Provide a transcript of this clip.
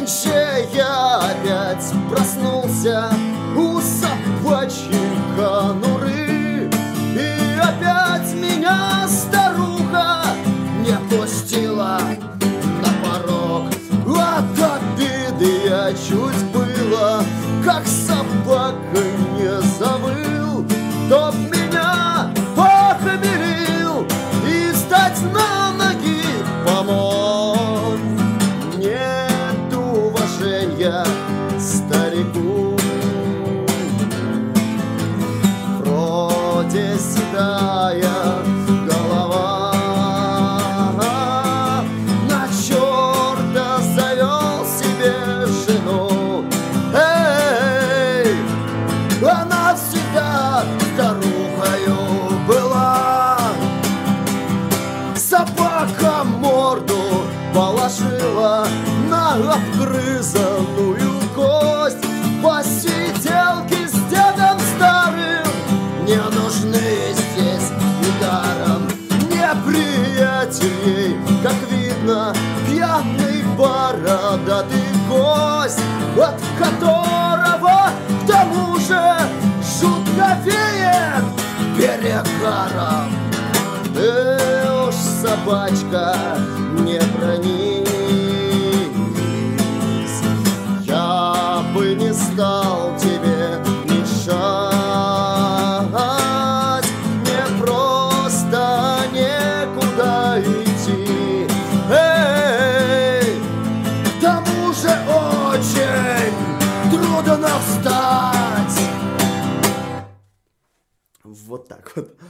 Нынче я опять проснулся у собачьей конуры, и опять меня старуха не пустила на порог. От обиды я чуть было, как собака, не завыл. Тот меня похмелил и встать на ноги помог. Нет уважения старику, вроде седая голова, на черта завел себе жену. Эй, она всегда старухою была. Собака морду положила на обгрызанную кость. Посиделки с дедом старым не нужны здесь и даром. Неприятель ей, как видно, пьяный бородатый гость, от которого к тому же жутко веет перегаром. Уж собачка, не бронись, я бы не стал тебе мешать. Мне просто некуда идти. Эй, к тому же очень трудно встать. Вот так вот.